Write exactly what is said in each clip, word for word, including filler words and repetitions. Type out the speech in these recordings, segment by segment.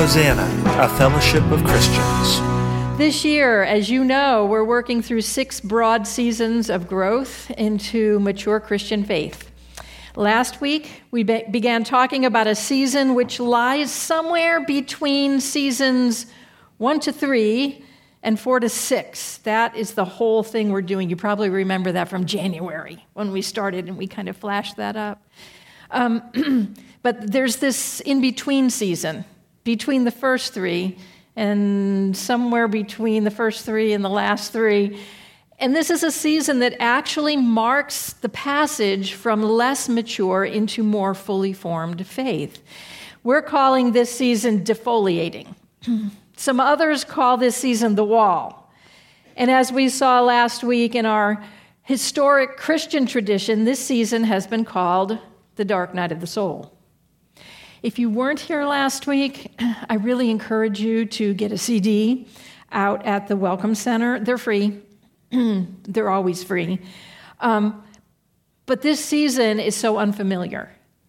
Hosanna, a fellowship of Christians. This year, as you know, we're working through six broad seasons of growth into mature Christian faith. Last week, we be- began talking about a season which lies somewhere between seasons one to three and four to six. That is the whole thing we're doing. You probably remember that from January when we started and we kind of flashed that up. Um, but there's this in-between season between the first three and somewhere between the first three and the last three. And this is a season that actually marks the passage from less mature into more fully formed faith. We're calling this season defoliating. Some others call this season the wall. And as we saw last week in our historic Christian tradition, this season has been called the dark night of the soul. If you weren't here last week, I really encourage you to get a C D out at the Welcome Center. They're free. They're always free. Um, but this season is so unfamiliar.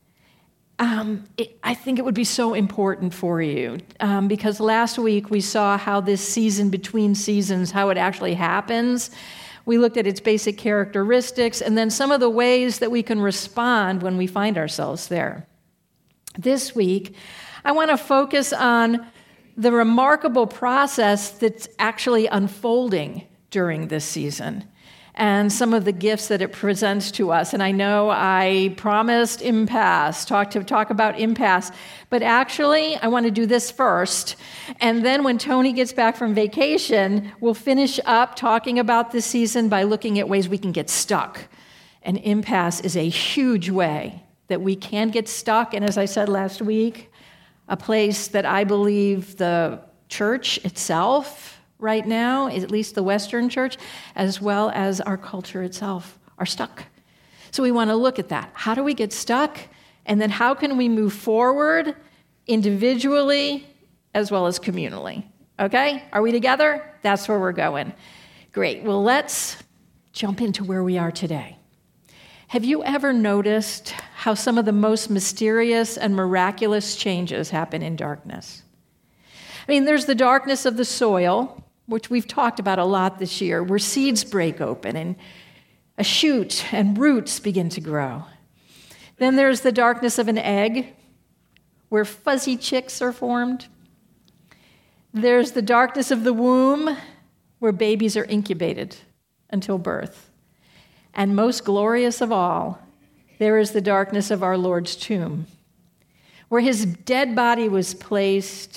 Um, it, I think it would be so important for you um, because last week we saw how this season between seasons, how it actually happens. We looked at its basic characteristics and then some of the ways that we can respond when we find ourselves there. This week, I want to focus on the remarkable process that's actually unfolding during this season and some of the gifts that it presents to us. And I know I promised impasse, talk to talk about impasse, but actually I want to do this first. And then when Tony gets back from vacation, we'll finish up talking about this season by looking at ways we can get stuck. And impasse is a huge way that we can get stuck. And as I said last week, a place that I believe the church itself right now, at least the Western church, as well as our culture itself, are stuck. So we want to look at that. How do we get stuck? And then how can we move forward individually as well as communally? Okay? Are we together? That's where we're going. Great. Well, let's jump into where we are today. Have you ever noticed how some of the most mysterious and miraculous changes happen in darkness? I mean, there's the darkness of the soil, which we've talked about a lot this year, where seeds break open and a shoot and roots begin to grow. Then there's the darkness of an egg, where fuzzy chicks are formed. There's the darkness of the womb, where babies are incubated until birth. And most glorious of all, there is the darkness of our Lord's tomb, where his dead body was placed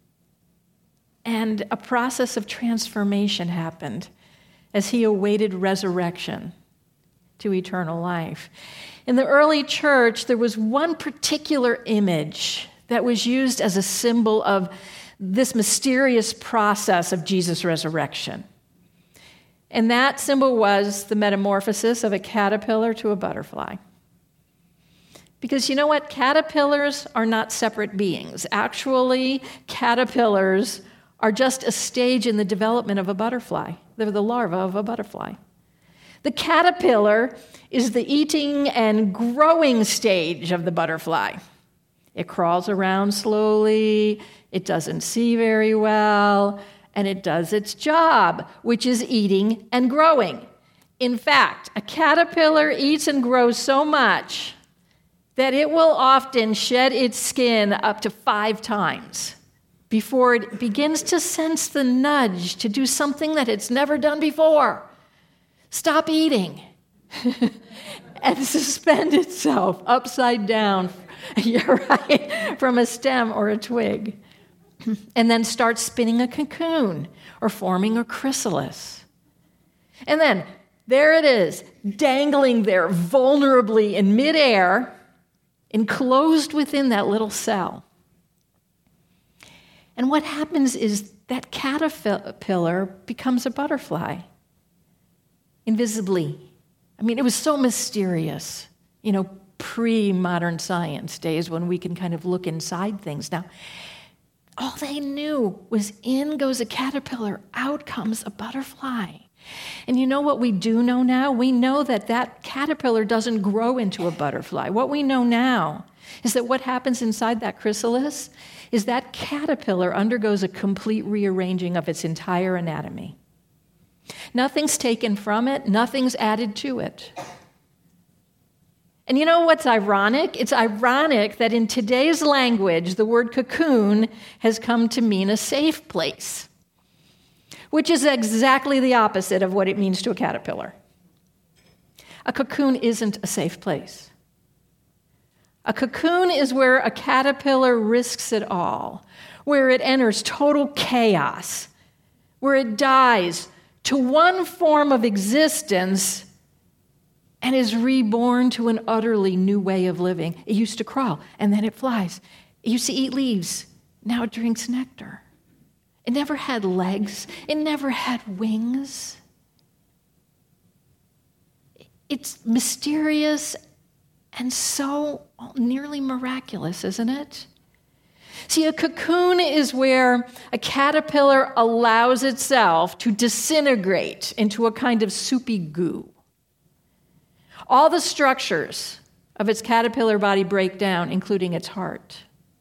and a process of transformation happened as he awaited resurrection to eternal life. In the early church, there was one particular image that was used as a symbol of this mysterious process of Jesus' resurrection. And that symbol was the metamorphosis of a caterpillar to a butterfly. Because you know what? Caterpillars are not separate beings. Actually, caterpillars are just a stage in the development of a butterfly. They're the larva of a butterfly. The caterpillar is the eating and growing stage of the butterfly. It crawls around slowly, it doesn't see very well, and it does its job, which is eating and growing. In fact, a caterpillar eats and grows so much that it will often shed its skin up to five times before it begins to sense the nudge to do something that it's never done before. Stop eating and suspend itself upside down, you're right, from a stem or a twig. And then start spinning a cocoon or forming a chrysalis. And then there it is, dangling there vulnerably in midair, enclosed within that little cell. And what happens is that caterpillar becomes a butterfly, invisibly. I mean, it was so mysterious, you know, pre-modern science days when we can kind of look inside things. Now, all they knew was in goes a caterpillar, out comes a butterfly. And you know what we do know now? We know that that caterpillar doesn't grow into a butterfly. What we know now is that what happens inside that chrysalis is that caterpillar undergoes a complete rearranging of its entire anatomy. Nothing's taken from it, nothing's added to it. And you know what's ironic? It's ironic that in today's language, the word cocoon has come to mean a safe place, which is exactly the opposite of what it means to a caterpillar. A cocoon isn't a safe place. A cocoon is where a caterpillar risks it all, where it enters total chaos, where it dies to one form of existence and is reborn to an utterly new way of living. It used to crawl, and then it flies. It used to eat leaves. Now it drinks nectar. It never had legs. It never had wings. It's mysterious and so nearly miraculous, isn't it? See, a cocoon is where a caterpillar allows itself to disintegrate into a kind of soupy goo. All the structures of its caterpillar body break down, including its heart.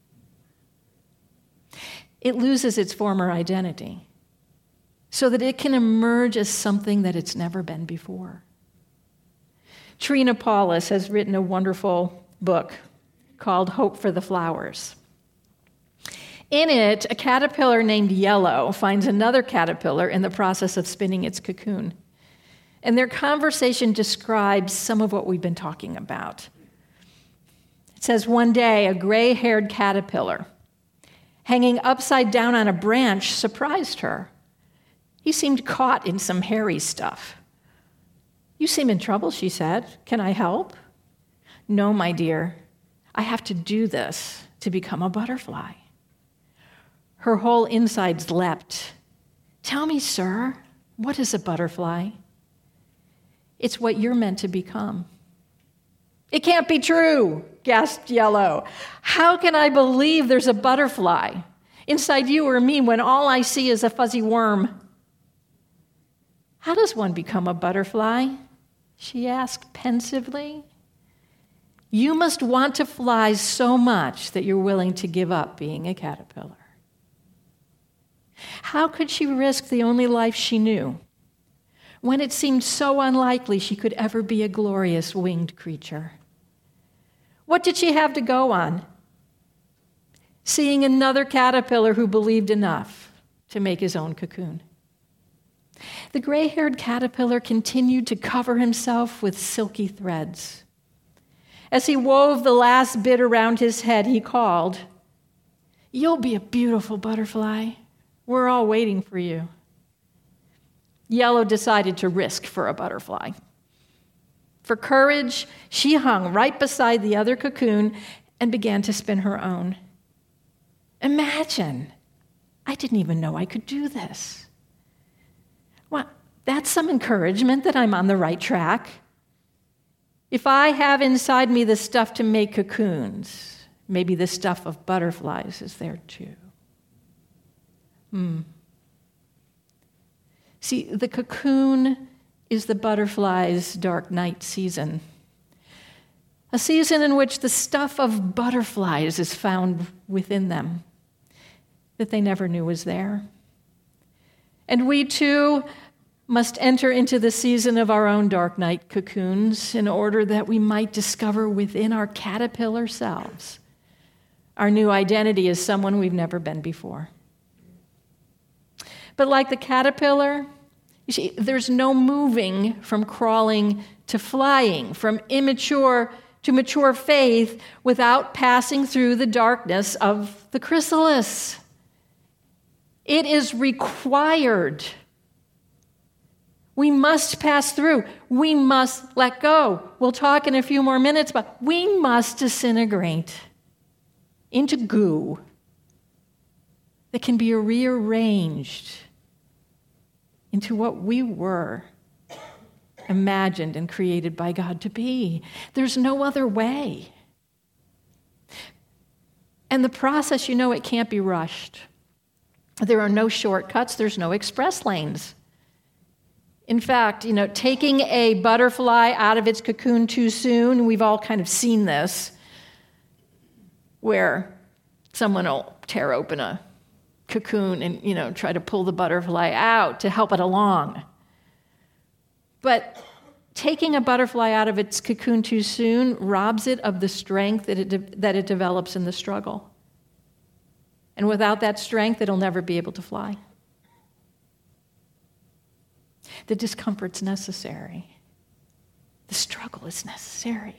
It loses its former identity so that it can emerge as something that it's never been before. Trina Paulus has written a wonderful book called Hope for the Flowers. In it, a caterpillar named Yellow finds another caterpillar in the process of spinning its cocoon. And their conversation describes some of what we've been talking about. It says, one day, a gray-haired caterpillar, hanging upside down on a branch, surprised her. He seemed caught in some hairy stuff. You seem in trouble, she said. Can I help? No, my dear. I have to do this to become a butterfly. Her whole insides leapt. Tell me, sir, what is a butterfly? It's what you're meant to become. It can't be true, gasped Yellow. How can I believe there's a butterfly inside you or me when all I see is a fuzzy worm? How does one become a butterfly? She asked pensively. You must want to fly so much that you're willing to give up being a caterpillar. How could she risk the only life she knew when it seemed so unlikely she could ever be a glorious winged creature? What did she have to go on? Seeing another caterpillar who believed enough to make his own cocoon. The gray-haired caterpillar continued to cover himself with silky threads. As he wove the last bit around his head, he called, "You'll be a beautiful butterfly. We're all waiting for you." Yellow decided to risk for a butterfly. For courage, she hung right beside the other cocoon and began to spin her own. Imagine, I didn't even know I could do this. Well, that's some encouragement that I'm on the right track. If I have inside me the stuff to make cocoons, maybe the stuff of butterflies is there too. Hmm. See, the cocoon is the butterfly's dark night season. A season in which the stuff of butterflies is found within them that they never knew was there. And we too must enter into the season of our own dark night cocoons in order that we might discover within our caterpillar selves our new identity as someone we've never been before. But like the caterpillar, you see, there's no moving from crawling to flying, from immature to mature faith without passing through the darkness of the chrysalis. It is required. We must pass through. We must let go. We'll talk in a few more minutes, but we must disintegrate into goo that can be rearranged into what we were imagined and created by God to be. There's no other way. And the process, you know, it can't be rushed. There are no shortcuts. There's no express lanes. In fact, you know, taking a butterfly out of its cocoon too soon, we've all kind of seen this, where someone will tear open a cocoon and, you know, try to pull the butterfly out to help it along. But taking a butterfly out of its cocoon too soon robs it of the strength that it, de- that it develops in the struggle. And without that strength, it'll never be able to fly. The discomfort's necessary. The struggle is necessary.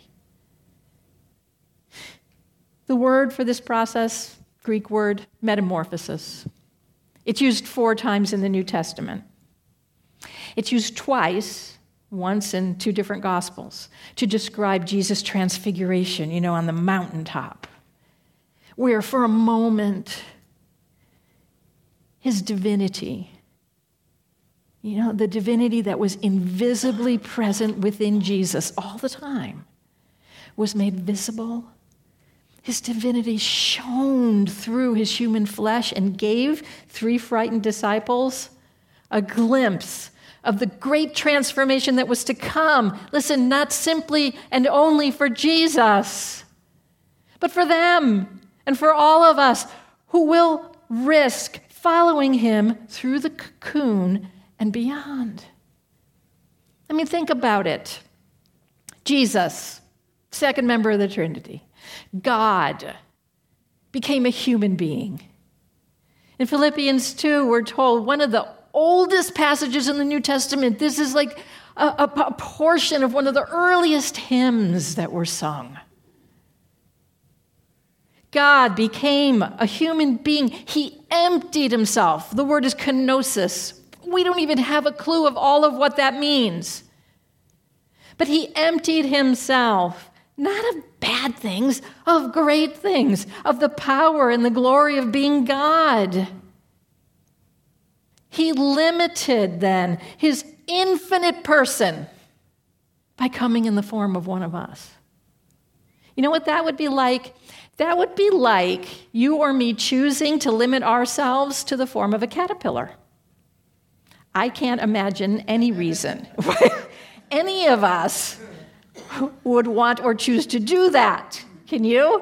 The word for this process, Greek word, metamorphosis. It's used four times in the New Testament. It's used twice, once in two different Gospels, to describe Jesus' transfiguration, you know, on the mountaintop, where for a moment, his divinity, you know, the divinity that was invisibly present within Jesus all the time, was made visible. His divinity shone through his human flesh and gave three frightened disciples a glimpse of the great transformation that was to come. Listen, not simply and only for Jesus, but for them and for all of us who will risk following him through the cocoon and beyond. I mean, think about it. Jesus, second member of the Trinity, God, became a human being. In Philippians two, we're told one of the oldest passages in the New Testament, this is like a, a, a portion of one of the earliest hymns that were sung. God became a human being. He emptied himself. The word is kenosis. We don't even have a clue of all of what that means. But he emptied himself, not of bad things, of great things, of the power and the glory of being God. He limited then his infinite person by coming in the form of one of us. You know what that would be like? That would be like you or me choosing to limit ourselves to the form of a caterpillar. I can't imagine any reason any of us would want or choose to do that. Can you?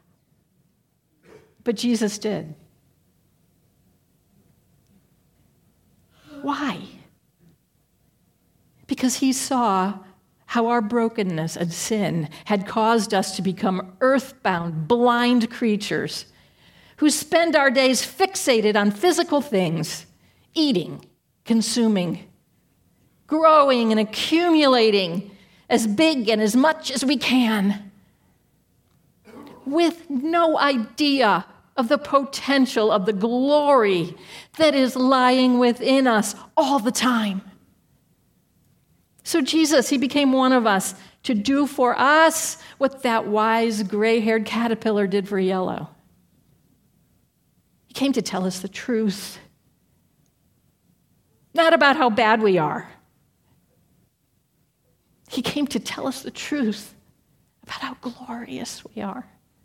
But Jesus did. Why? Because he saw how our brokenness and sin had caused us to become earthbound, blind creatures who spend our days fixated on physical things, eating, consuming, growing and accumulating as big and as much as we can, with no idea of the potential of the glory that is lying within us all the time. So Jesus, he became one of us to do for us what that wise gray-haired caterpillar did for yellow. He came to tell us the truth. Not about how bad we are. He came to tell us the truth about how glorious we are.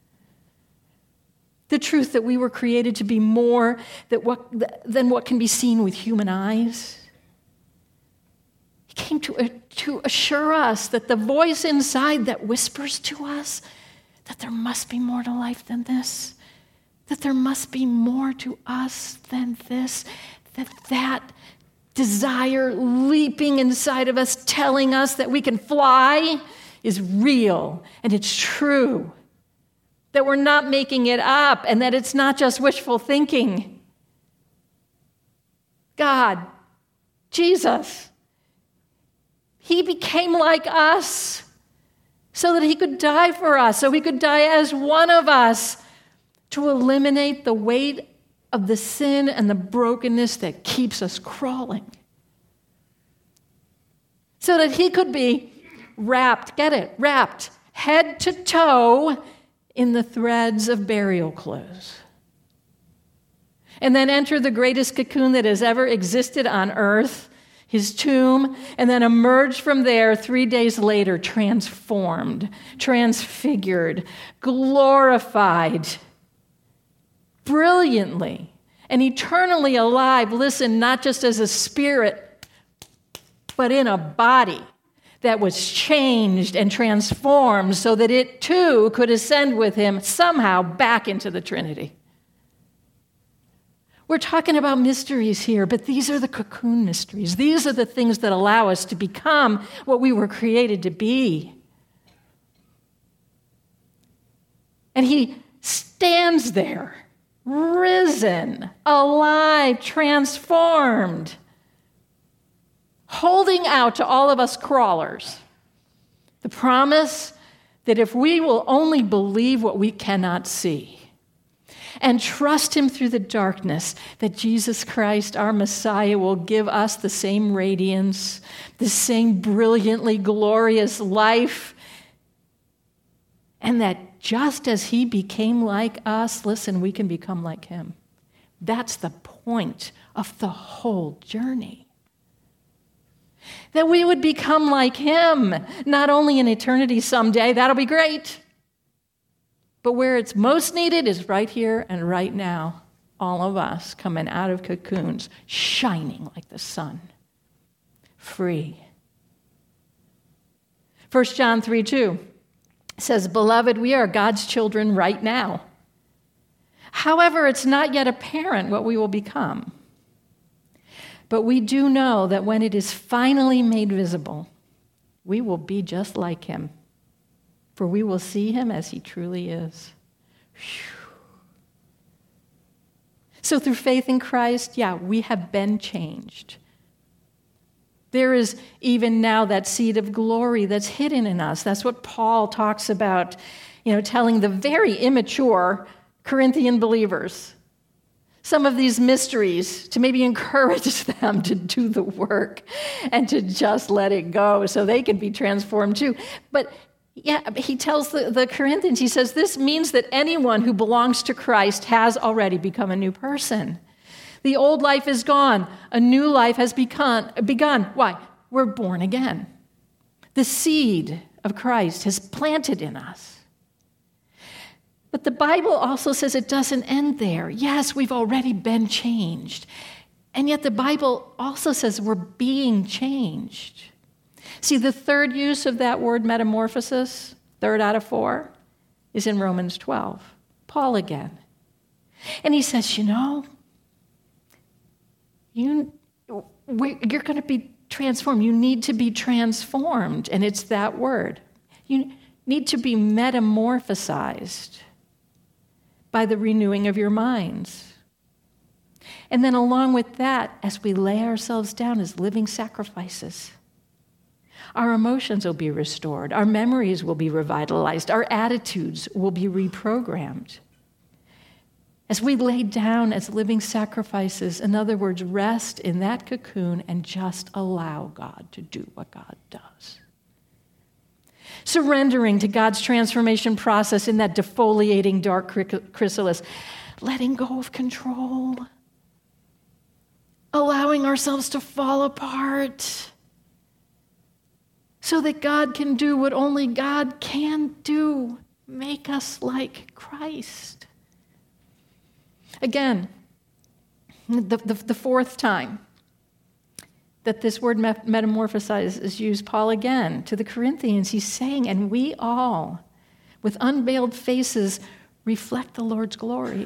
The truth that we were created to be more than what, than what can be seen with human eyes. He came to, to assure us that the voice inside that whispers to us that there must be more to life than this, that there must be more to us than this, that that desire leaping inside of us, telling us that we can fly, is real and it's true. That we're not making it up and that it's not just wishful thinking. God, Jesus, he became like us so that he could die for us, so he could die as one of us to eliminate the weight of the sin and the brokenness that keeps us crawling. So that he could be wrapped, get it, wrapped head to toe in the threads of burial clothes. And then enter the greatest cocoon that has ever existed on earth, his tomb, and then emerge from there three days later, transformed, transfigured, glorified, brilliantly, and eternally alive. Listen, not just as a spirit, but in a body that was changed and transformed so that it too could ascend with him somehow back into the Trinity. We're talking about mysteries here, but these are the cocoon mysteries. These are the things that allow us to become what we were created to be. And he stands there, risen, alive, transformed, holding out to all of us crawlers the promise that if we will only believe what we cannot see and trust him through the darkness, that Jesus Christ, our Messiah, will give us the same radiance, the same brilliantly glorious life, and that just as he became like us, listen, we can become like him. That's the point of the whole journey. That we would become like him, not only in eternity someday, that'll be great, but where it's most needed is right here and right now. All of us coming out of cocoons, shining like the sun, free. First John three two says, "Beloved, we are God's children right now. However, it's not yet apparent what we will become. But we do know that when it is finally made visible, we will be just like him, for we will see him as he truly is." Whew. So through faith in Christ, yeah, we have been changed. There is even now that seed of glory that's hidden in us. That's what Paul talks about, you know, telling the very immature Corinthian believers some of these mysteries to maybe encourage them to do the work and to just let it go so they can be transformed too. But yeah, he tells the, the Corinthians, he says, this means that anyone who belongs to Christ has already become a new person. The old life is gone. A new life has begun. begun. Why? We're born again. The seed of Christ has planted in us. But the Bible also says it doesn't end there. Yes, we've already been changed. And yet the Bible also says we're being changed. See, the third use of that word metamorphosis, third out of four, is in Romans twelve. Paul again. And he says, you know, you, you're going to be transformed. You need to be transformed. And it's that word. You need to be metamorphosized by the renewing of your minds. And then along with that, as we lay ourselves down as living sacrifices, our emotions will be restored, our memories will be revitalized, our attitudes will be reprogrammed. As we lay down as living sacrifices, in other words, rest in that cocoon and just allow God to do what God does. Surrendering to God's transformation process in that defoliating dark chrysalis, letting go of control, allowing ourselves to fall apart so that God can do what only God can do, make us like Christ. Again, the, the, the fourth time that this word metamorphosize is used, Paul again, to the Corinthians, he's saying, and we all, with unveiled faces, reflect the Lord's glory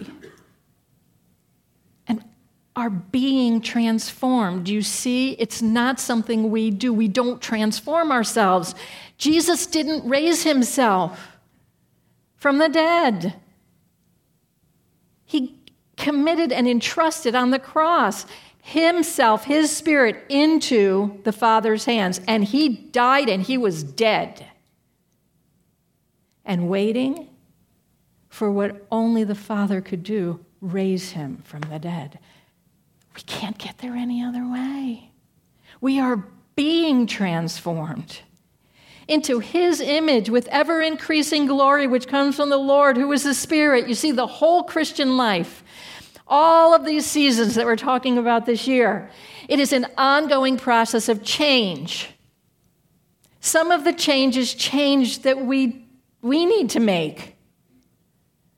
and are being transformed. You see, it's not something we do. We don't transform ourselves. Jesus didn't raise himself from the dead. He committed and entrusted on the cross himself, his spirit, into the Father's hands. And he died and he was dead. And waiting for what only the Father could do, raise him from the dead. We can't get there any other way. We are being transformed into his image with ever-increasing glory, which comes from the Lord, who is the Spirit. You see, the whole Christian life, all of these seasons that we're talking about this year, it is an ongoing process of change. Some of the change is change that we, we need to make.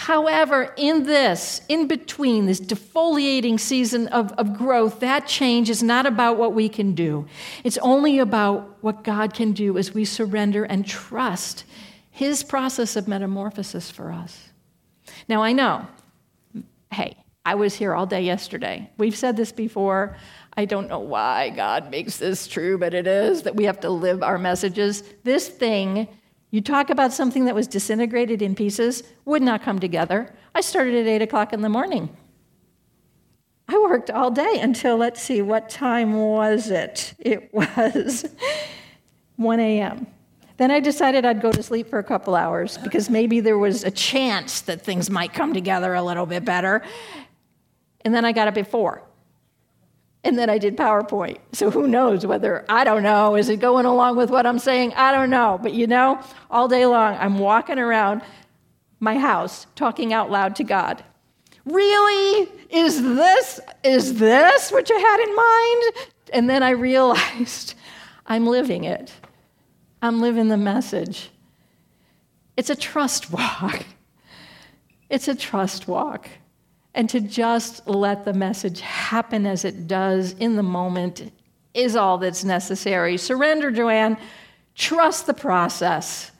However, in this, in between this defoliating season of, of growth, that change is not about what we can do. It's only about what God can do as we surrender and trust his process of metamorphosis for us. Now, I know, hey, I was here all day yesterday. We've said this before. I don't know why God makes this true, but it is, that we have to live our messages. This thing, you talk about something that was disintegrated in pieces, would not come together. I started at eight o'clock in the morning. I worked all day until, let's see, what time was it? It was one a.m. Then I decided I'd go to sleep for a couple hours because maybe there was a chance that things might come together a little bit better. And then I got up at four. And then I did PowerPoint. So who knows whether, I don't know, is it going along with what I'm saying? I don't know. But you know, all day long, I'm walking around my house talking out loud to God. Really? Is this, is this what you had in mind? And then I realized I'm living it. I'm living the message. It's a trust walk. It's a trust walk. And to just let the message happen as it does in the moment is all that's necessary. Surrender, Joanne. Trust the process.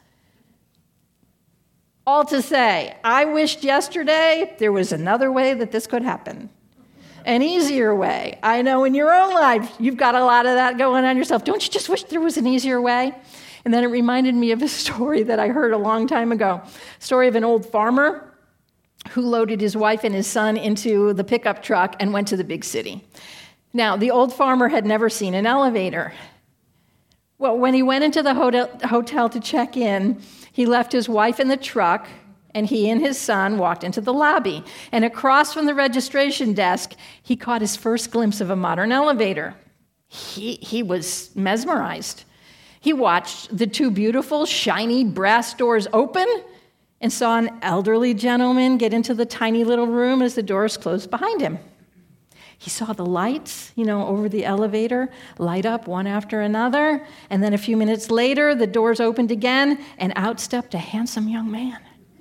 All to say, I wished yesterday there was another way that this could happen. An easier way. I know in your own life, you've got a lot of that going on yourself. Don't you just wish there was an easier way? And then it reminded me of a story that I heard a long time ago. Story of an old farmer who loaded his wife and his son into the pickup truck and went to the big city. Now, the old farmer had never seen an elevator. Well, when he went into the hotel, hotel to check in, he left his wife in the truck, and he and his son walked into the lobby. And across from the registration desk, he caught his first glimpse of a modern elevator. He, he was mesmerized. He watched the two beautiful, shiny brass doors open and saw an elderly gentleman get into the tiny little room as the doors closed behind him. He saw the lights, you know, over the elevator light up one after another, and then a few minutes later, the doors opened again, and out stepped a handsome young man.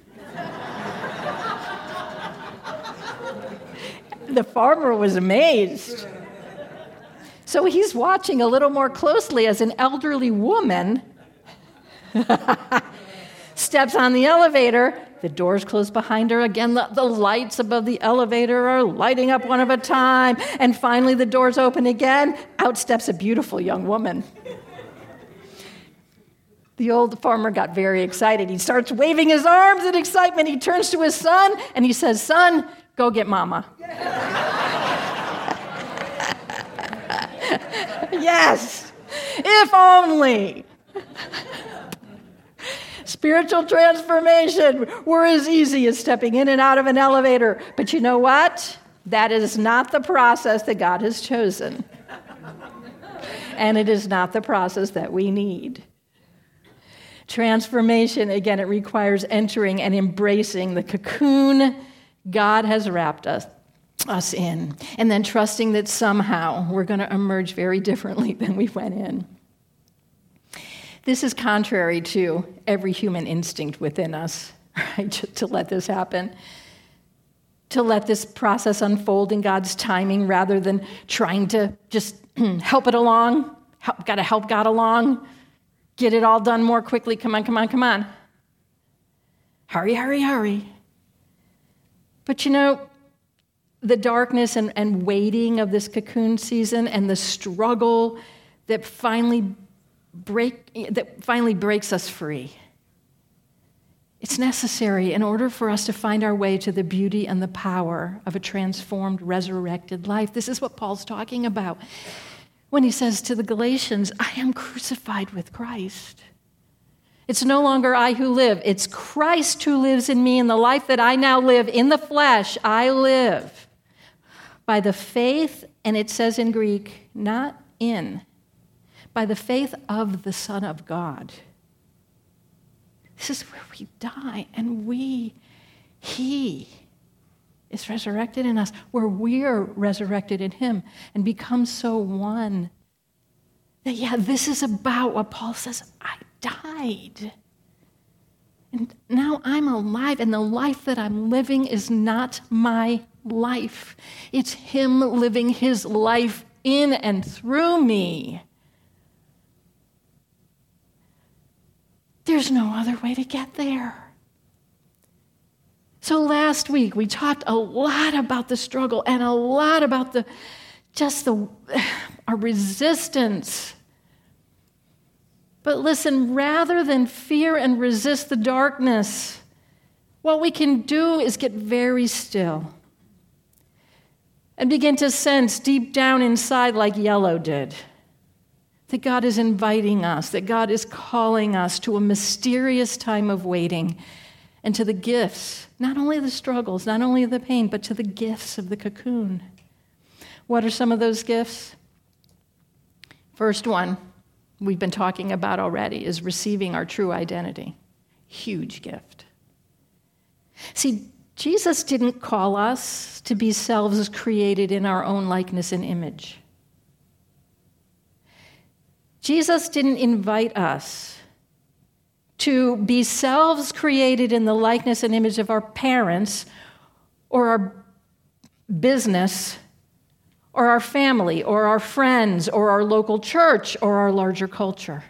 The farmer was amazed. So he's watching a little more closely as an elderly woman steps on the elevator. The doors close behind her. Again, the, the lights above the elevator are lighting up one at a time. And finally, the doors open again. Out steps a beautiful young woman. The old farmer got very excited. He starts waving his arms in excitement. He turns to his son, and he says, "Son, go get mama." Yes, if only. Spiritual transformation were as easy as stepping in and out of an elevator. But you know what? That is not the process that God has chosen. And it is not the process that we need. Transformation, again, it requires entering and embracing the cocoon God has wrapped us, us in, and then trusting that somehow we're going to emerge very differently than we went in. This is contrary to every human instinct within us, right? To let this happen, to let this process unfold in God's timing rather than trying to just help it along, help, got to help God along, get it all done more quickly. Come on, come on, come on. Hurry, hurry, hurry. But you know, the darkness and, and waiting of this cocoon season and the struggle that finally break that finally breaks us free. It's necessary in order for us to find our way to the beauty and the power of a transformed, resurrected life. This is what Paul's talking about when he says to the Galatians, "I am crucified with Christ. It's no longer I who live, it's Christ who lives in me, and the life that I now live in the flesh, I live by the faith," and it says in Greek, not in, by the faith of the Son of God. This is where we die, and we, he is resurrected in us, where we're resurrected in him and become so one. That, yeah, this is about what Paul says, I died. And now I'm alive, and the life that I'm living is not my life. It's him living his life in and through me. There's no other way to get there. So last week we talked a lot about the struggle and a lot about the just the our resistance. But listen, rather than fear and resist the darkness, what we can do is get very still and begin to sense deep down inside, like Yellow did, that God is inviting us, that God is calling us to a mysterious time of waiting and to the gifts, not only the struggles, not only the pain, but to the gifts of the cocoon. What are some of those gifts? First one we've been talking about already is receiving our true identity. Huge gift. See, Jesus didn't call us to be selves created in our own likeness and image. Jesus didn't invite us to be selves created in the likeness and image of our parents or our business or our family, or our friends, or our local church, or our larger culture.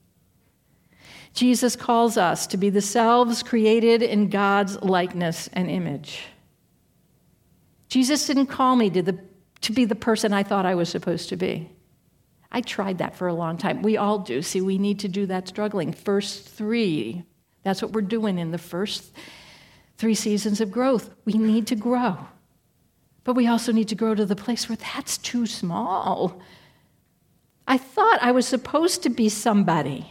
Jesus calls us to be the selves created in God's likeness and image. Jesus didn't call me to, the, to be the person I thought I was supposed to be. I tried that for a long time. We all do. See, we need to do that struggling. First three, that's what we're doing in the first three seasons of growth. We need to grow. But we also need to grow to the place where that's too small. I thought I was supposed to be somebody,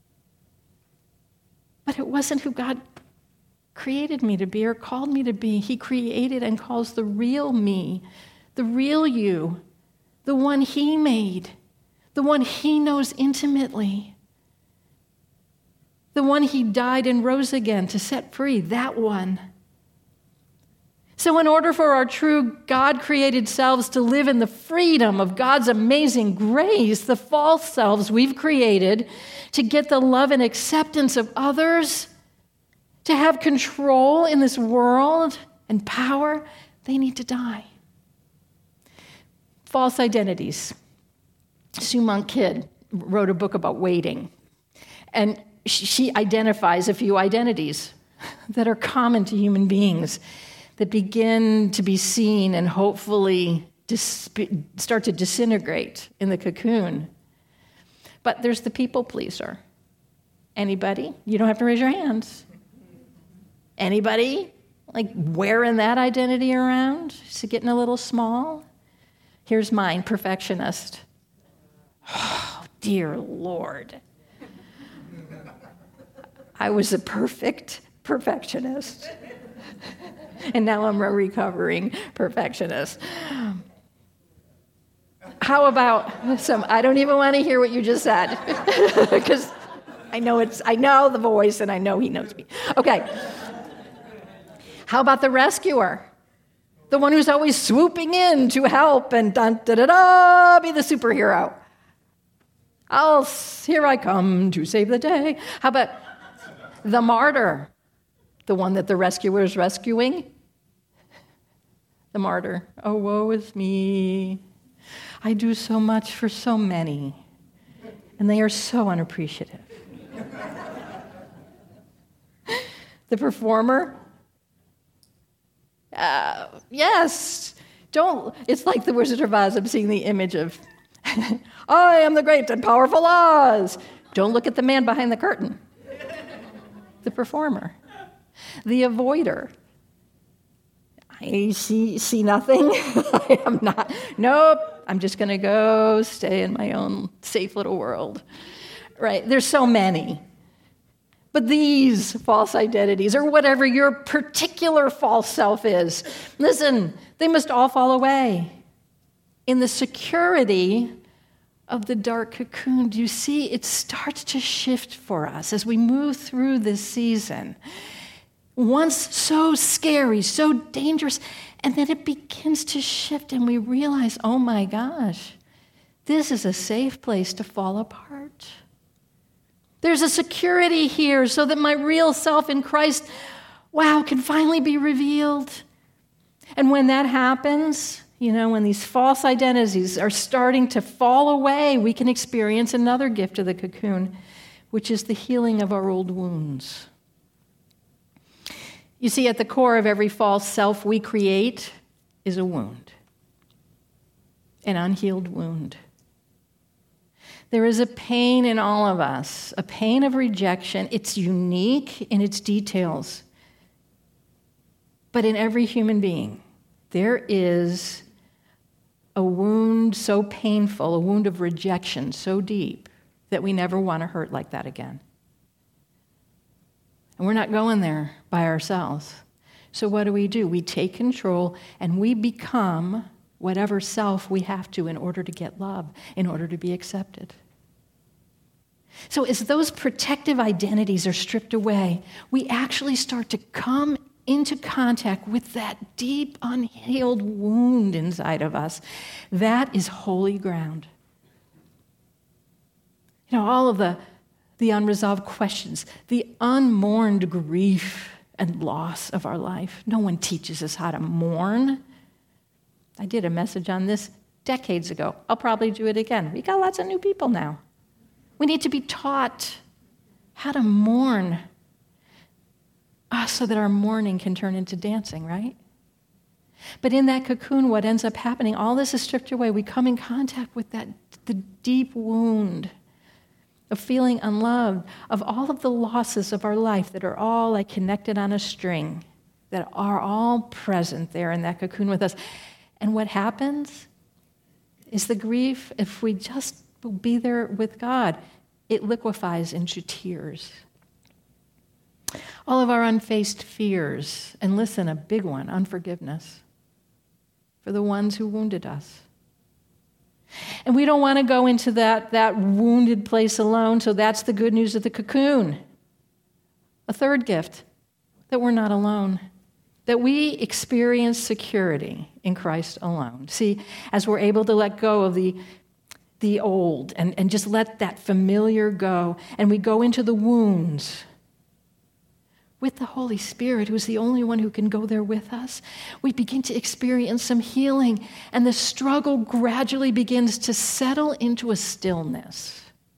but it wasn't who God created me to be or called me to be. He created and calls the real me, the real you, the one he made, the one he knows intimately, the one he died and rose again to set free, that one. So in order for our true God-created selves to live in the freedom of God's amazing grace, the false selves we've created to get the love and acceptance of others, to have control in this world and power, they need to die. False identities. Sue Monk Kidd wrote a book about waiting, and she identifies a few identities that are common to human beings that begin to be seen and hopefully dis- start to disintegrate in the cocoon. But there's the people pleaser. Anybody? You don't have to raise your hands. Anybody? Like wearing that identity around? Is it getting a little small? Here's mine, perfectionist. Oh, dear Lord. I was a perfect perfectionist. And now I'm a recovering perfectionist. How about some, I don't even want to hear what you just said. Because I know it's, I know the voice and I know he knows me. Okay. How about the rescuer? The one who's always swooping in to help and dun da da da, be the superhero. I'll, here I come to save the day. How about the martyr? The one that the rescuer is rescuing? The martyr. Oh, woe is me. I do so much for so many, and they are so unappreciative. The performer. Uh, yes. Don't. It's like the Wizard of Oz. I'm seeing the image of, I am the great and powerful Oz. Don't look at the man behind the curtain. The performer. The avoider. I see, see nothing. I am not. Nope. I'm just going to go stay in my own safe little world. Right? There's so many. But these false identities, or whatever your particular false self is, listen, they must all fall away in the security of the dark cocoon. Do you see? It starts to shift for us as we move through this season. Once so scary, so dangerous, and then it begins to shift and we realize, oh my gosh, this is a safe place to fall apart. There's a security here so that my real self in Christ, wow, can finally be revealed. And when that happens, you know, when these false identities are starting to fall away, we can experience another gift of the cocoon, which is the healing of our old wounds. You see, at the core of every false self we create is a wound, an unhealed wound. There is a pain in all of us, a pain of rejection. It's unique in its details. But in every human being, there is a wound so painful, a wound of rejection so deep that we never want to hurt like that again. And we're not going there by ourselves. So what do we do? We take control and we become whatever self we have to in order to get love, in order to be accepted. So as those protective identities are stripped away, we actually start to come into contact with that deep, unhealed wound inside of us. That is holy ground. You know, all of the, the unresolved questions, the unmourned grief and loss of our life. No one teaches us how to mourn. I did a message on this decades ago. I'll probably do it again. We got lots of new people now. We need to be taught how to mourn ah, so that our mourning can turn into dancing, right? But in that cocoon, what ends up happening, all this is stripped away. We come in contact with that, the deep wound of feeling unloved, of all of the losses of our life that are all like connected on a string, that are all present there in that cocoon with us. And what happens is the grief, if we just will be there with God, it liquefies into tears. All of our unfaced fears, and listen, a big one, unforgiveness for the ones who wounded us. And we don't want to go into that, that wounded place alone, so that's the good news of the cocoon. A third gift, that we're not alone, that we experience security in Christ alone. See, as we're able to let go of the the old and, and just let that familiar go, and we go into the wounds with the Holy Spirit, who's the only one who can go there with us, we begin to experience some healing, and the struggle gradually begins to settle into a stillness.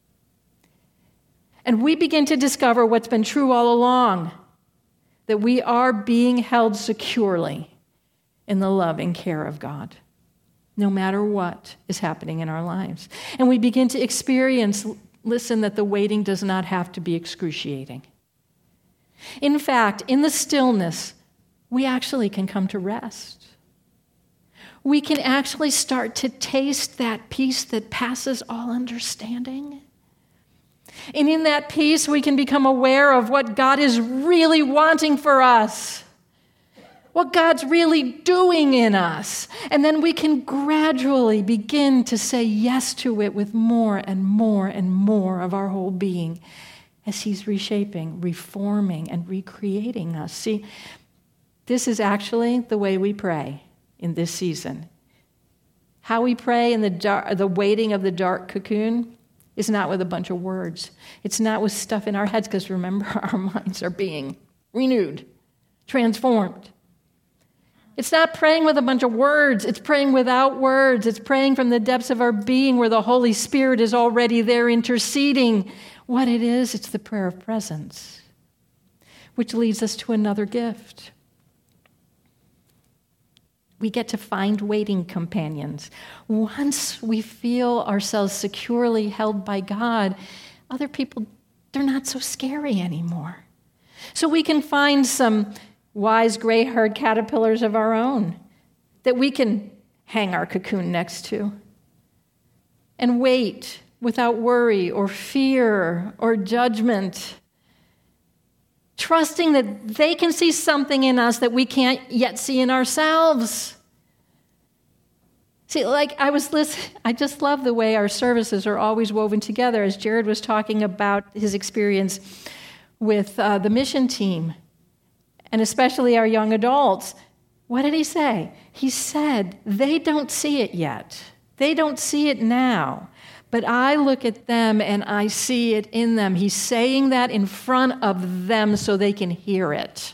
And we begin to discover what's been true all along, that we are being held securely in the love and care of God, no matter what is happening in our lives. And we begin to experience, listen, that the waiting does not have to be excruciating. In fact, in the stillness, we actually can come to rest. We can actually start to taste that peace that passes all understanding. And in that peace, we can become aware of what God is really wanting for us, what God's really doing in us. And then we can gradually begin to say yes to it with more and more and more of our whole being as He's reshaping, reforming, and recreating us. See, this is actually the way we pray in this season. How we pray in the dark, the waiting of the dark cocoon is not with a bunch of words. It's not with stuff in our heads, because remember, our minds are being renewed, transformed. It's not praying with a bunch of words. It's praying without words. It's praying from the depths of our being where the Holy Spirit is already there interceding. What it is, it's the prayer of presence, which leads us to another gift. We get to find waiting companions. Once we feel ourselves securely held by God, other people, they're not so scary anymore. So we can find some wise gray-haired caterpillars of our own that we can hang our cocoon next to and wait without worry or fear or judgment, trusting that they can see something in us that we can't yet see in ourselves. See, like I was listening, I just love the way our services are always woven together, as Jared was talking about his experience with uh, the mission team, and especially our young adults. What did he say? He said, they don't see it yet. They don't see it now. But I look at them and I see it in them. He's saying that in front of them so they can hear it.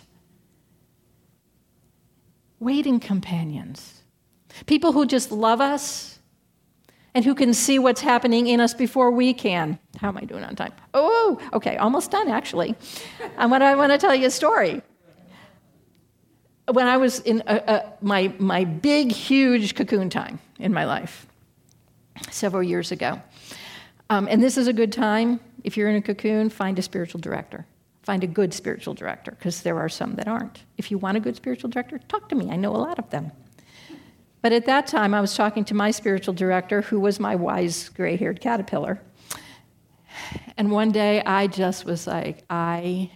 Waiting companions. People who just love us and who can see what's happening in us before we can. How am I doing on time? Oh, okay, almost done, actually. I want to, I want to tell you a story. When I was in a, a, my, my big, huge cocoon time in my life, several years ago. Um, and this is a good time. If you're in a cocoon, find a spiritual director. Find a good spiritual director, because there are some that aren't. If you want a good spiritual director, talk to me. I know a lot of them. But at that time, I was talking to my spiritual director, who was my wise, gray-haired caterpillar. And one day, I just was like, I...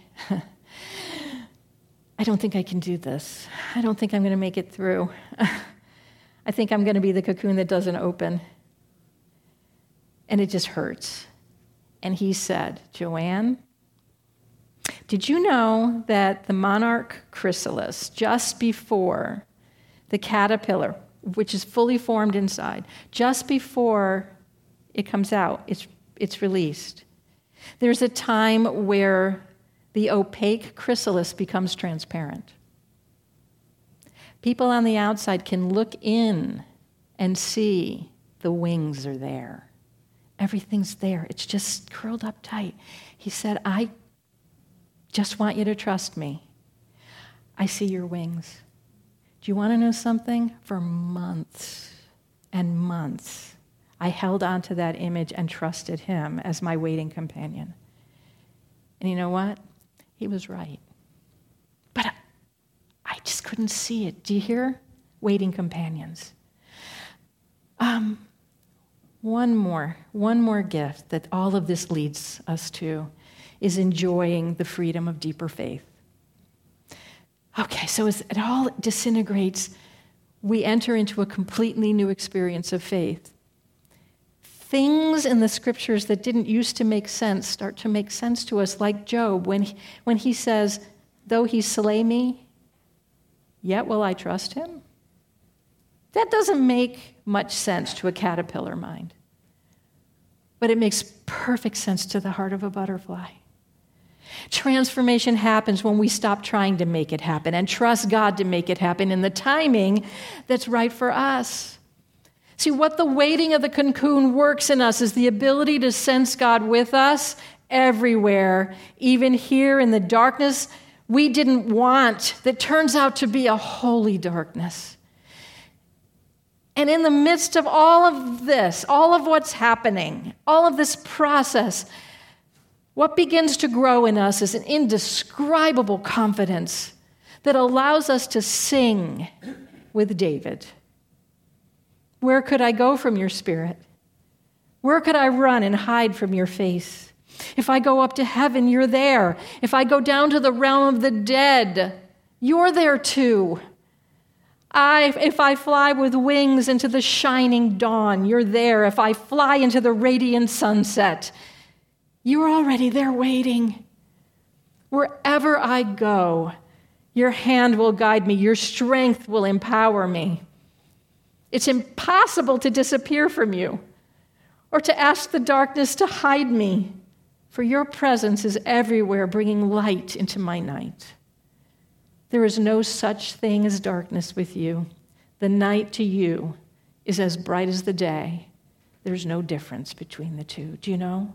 I don't think I can do this. I don't think I'm going to make it through. I think I'm going to be the cocoon that doesn't open. And it just hurts. And he said, Joanne, did you know that the monarch chrysalis, just before the caterpillar, which is fully formed inside, just before it comes out, it's, it's released, there's a time where the opaque chrysalis becomes transparent. People on the outside can look in and see the wings are there. Everything's there. It's just curled up tight. He said, I just want you to trust me. I see your wings. Do you want to know something? For months and months, I held on to that image and trusted him as my waiting companion. And you know what? He was right. But I, I just couldn't see it. Do you hear? Waiting companions. Um, one more, one more gift that all of this leads us to is enjoying the freedom of deeper faith. Okay, so as it all disintegrates, we enter into a completely new experience of faith. Things in the scriptures that didn't used to make sense start to make sense to us, like Job, when he, when he says, though he slay me, yet will I trust him? That doesn't make much sense to a caterpillar mind, but it makes perfect sense to the heart of a butterfly. Transformation happens when we stop trying to make it happen and trust God to make it happen in the timing that's right for us. See, what the waiting of the cocoon works in us is the ability to sense God with us everywhere, even here in the darkness we didn't want, that turns out to be a holy darkness. And in the midst of all of this, all of what's happening, all of this process, what begins to grow in us is an indescribable confidence that allows us to sing with David. Where could I go from your spirit? Where could I run and hide from your face? If I go up to heaven, you're there. If I go down to the realm of the dead, you're there too. I, if I fly with wings into the shining dawn, you're there. If I fly into the radiant sunset, you're already there waiting. Wherever I go, your hand will guide me. Your strength will empower me. It's impossible to disappear from you or to ask the darkness to hide me, for your presence is everywhere, bringing light into my night. There is no such thing as darkness with you. The night to you is as bright as the day. There's no difference between the two. Do you know?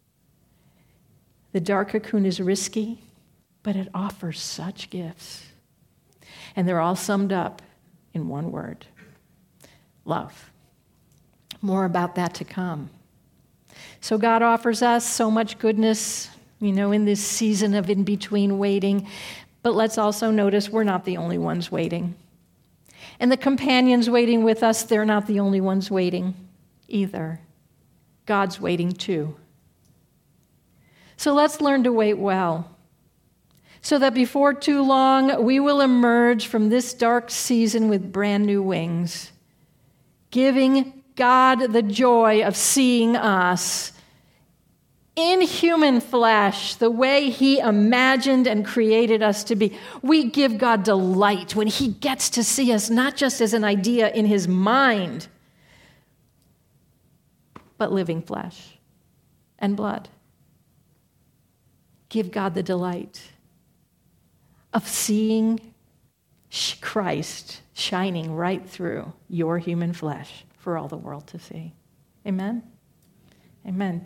The dark cocoon is risky, but it offers such gifts. And they're all summed up in one word: love. More about that to come. So God offers us so much goodness, you know, in this season of in-between waiting. But let's also notice we're not the only ones waiting. And the companions waiting with us, they're not the only ones waiting either. God's waiting too. So let's learn to wait well, so that before too long, we will emerge from this dark season with brand new wings, giving God the joy of seeing us in human flesh, the way he imagined and created us to be. We give God delight when he gets to see us not just as an idea in his mind, but living flesh and blood. Give God the delight of seeing Christ shining right through your human flesh for all the world to see. Amen? Amen.